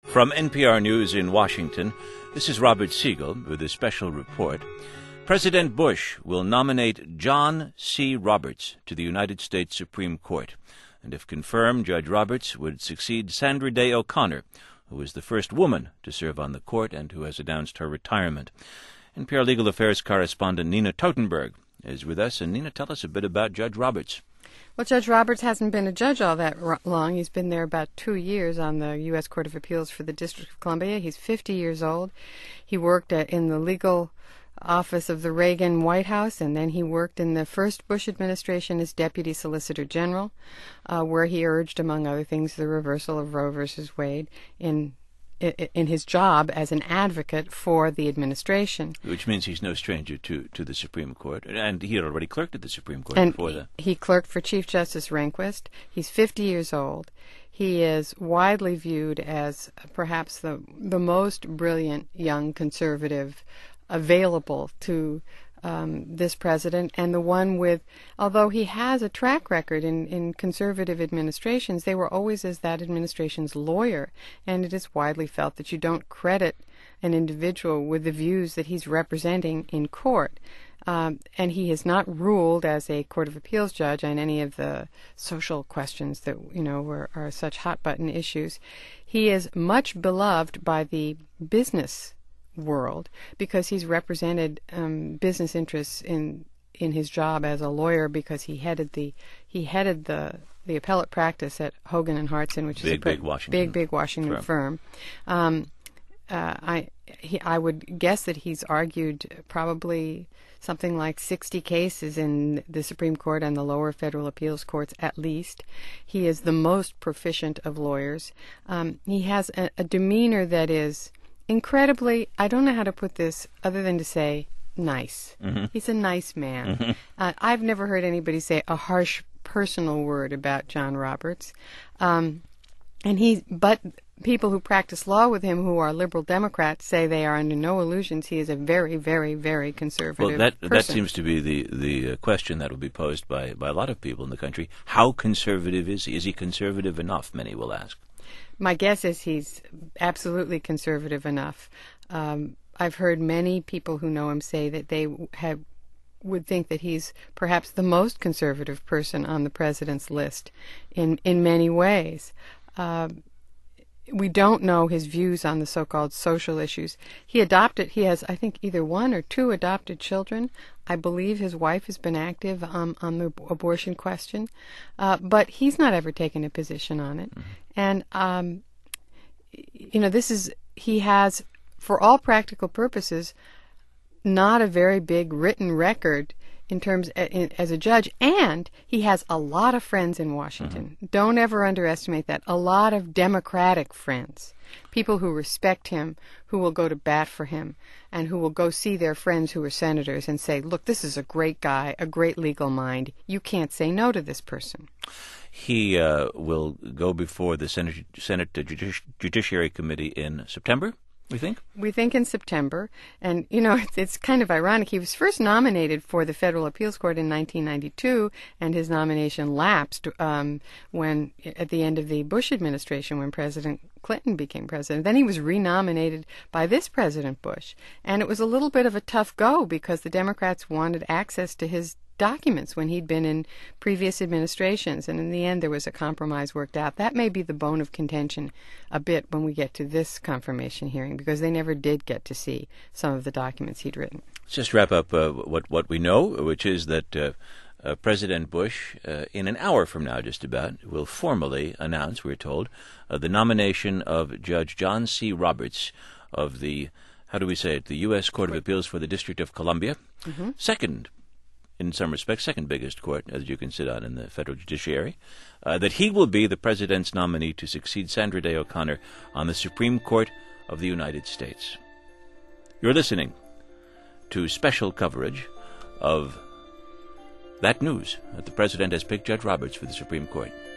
From NPR News in Washington, this is Robert Siegel with a special report. President Bush will nominate John C. Roberts to the United States Supreme Court. And if confirmed, Judge Roberts would succeed Sandra Day O'Connor, who was the first woman to serve on the court and who has announced her retirement. NPR Legal Affairs correspondent Nina Totenberg is with us. And Nina, tell us a bit about Judge Roberts. Well, Judge Roberts hasn't been a judge all that long. He's been there about 2 years on the U.S. Court of Appeals for the District of Columbia. He's 50 years old. He worked in the legal office of the Reagan White House, and then he worked in the first Bush administration as Deputy Solicitor General, where he urged, among other things, the reversal of Roe versus Wade in his job as an advocate for the administration. Which means he's no stranger to the Supreme Court. And he had already clerked at the Supreme Court before that. He clerked for Chief Justice Rehnquist. He's 50 years old. He is widely viewed as perhaps the most brilliant young conservative available to this president, and the one with, although he has a track record in conservative administrations, they were always as that administration's lawyer, and it is widely felt that you don't credit an individual with the views that he's representing in court. And he has not ruled as a Court of Appeals judge on any of the social questions that, are such hot-button issues. He is much beloved by the business world because he's represented business interests in his job as a lawyer, because he headed the appellate practice at Hogan and Hartson, which is a big Washington firm. I would guess that he's argued probably something like 60 cases in the Supreme Court and the lower federal appeals courts at least. He is the most proficient of lawyers. He has a demeanor that is incredibly, I don't know how to put this other than to say nice. Mm-hmm. He's a nice man. Mm-hmm. I've never heard anybody say a harsh personal word about John Roberts. But people who practice law with him who are liberal Democrats say they are under no illusions he is a very, very, very conservative person. That seems to be the question that will be posed by a lot of people in the country. How conservative is he? Is he conservative enough, many will ask. My guess is he's absolutely conservative enough. I've heard many people who know him say that they would think that he's perhaps the most conservative person on the president's list in many ways. We don't know his views on the so-called social issues. He has, I think, either one or two adopted children. I believe his wife has been active on the abortion question, but he's not ever taken a position on it. Mm-hmm. And, he has, for all practical purposes, not a very big written record in terms as a judge, and he has a lot of friends in Washington. Mm-hmm. Don't ever underestimate that. A lot of Democratic friends, people who respect him, who will go to bat for him, and who will go see their friends who are senators and say, look, this is a great guy, a great legal mind. You can't say no to this person. He will go before the Senate Judiciary Committee in September, we think? We think in September. And, it's kind of ironic. He was first nominated for the Federal Appeals Court in 1992, and his nomination lapsed when, at the end of the Bush administration, when President Clinton became president. Then he was renominated by this President Bush. And it was a little bit of a tough go because the Democrats wanted access to his documents when he'd been in previous administrations, and in the end there was a compromise worked out. That may be the bone of contention a bit when we get to this confirmation hearing, because they never did get to see some of the documents he'd written. Let's just wrap up what we know, which is that President Bush, in an hour from now just about, will formally announce, we're told, the nomination of Judge John C. Roberts of the, the U.S. Court of Appeals for the District of Columbia, mm-hmm. In some respects, second biggest court as you can sit on in the federal judiciary, that he will be the president's nominee to succeed Sandra Day O'Connor on the Supreme Court of the United States. You're listening to special coverage of that news, that the president has picked Judge Roberts for the Supreme Court.